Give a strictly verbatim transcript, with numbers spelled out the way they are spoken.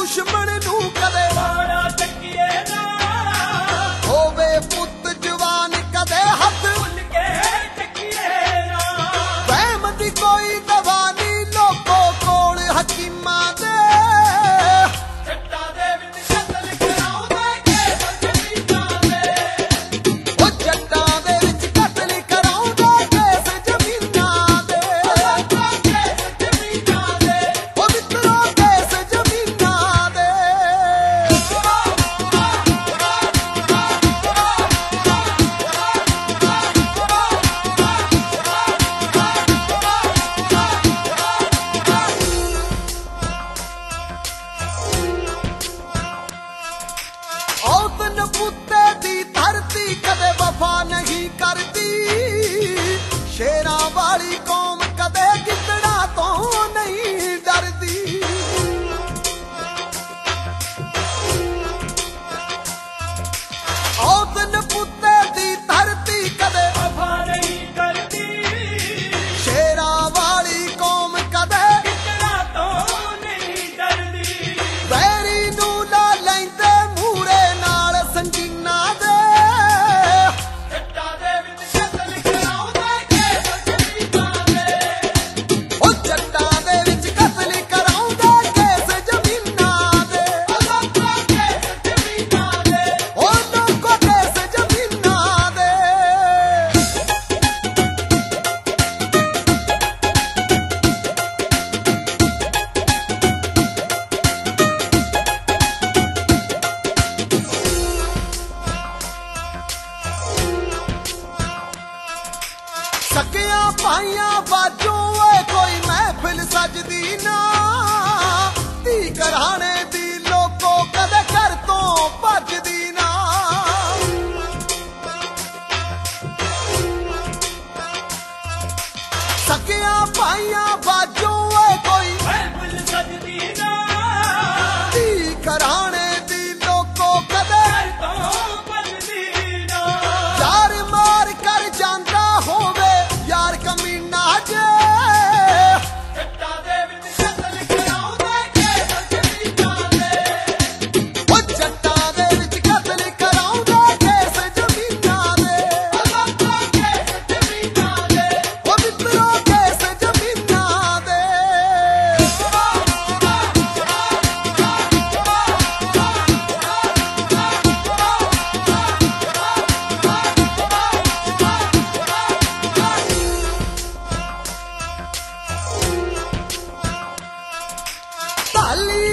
दुश्मन नू कदे माड़ा चक्कीए ना होवे पुत जवान कदे हथ भुल के चक्कीए ना वहम दी कोई दवा नहीं लोगों कोल हकीमां दे जट्टा दे विच कतल कराउंदे केस जमीनां दे ओ जट्टां दे विच कतल कराउंदे केस जमीनां दे केस जमीनां दे ओ मित्रो केस जमीनां दे औतन पुत्ते दी धरती कदे वफा नहीं करती शेरां वाली कौम कदे गिद्दड़ा तो नहीं डरदी औतन पुत्ते दी धरती कदे वफा नहीं करती शेरां वाली कौम कदे कितना तो नहीं डरदी वैरी नू ला लैंदे मूरे नाल संगीना दे जट्टा दे विच कतल कराउंदे केस जमीनां दे ओ जट्टां दे विच कतल कराउंदे केस जमीनां दे केस जमीनां दे ओ लोको केस जमीनां दे सकिया पाइया बाजू ए कोई महफिल सजदी ना धी घराने दी लोको कदे घर तो भजदी ना सकिया पाइया बाजू ए कोई महफिल सजदी ना धी घराने दी लोको कदे घर तो भजदी ना यार मार कर ਜਾਂਦਾ ਹੋਵੇ यार कमीना जे जट्टा दे विच कतल कराउंदे केस जमीनां दे ओ जट्टां दे विच कतल कराउंदे केस जमीनां दे केस जमीनां दे ओ मित्रो केस जमीनां दे ताली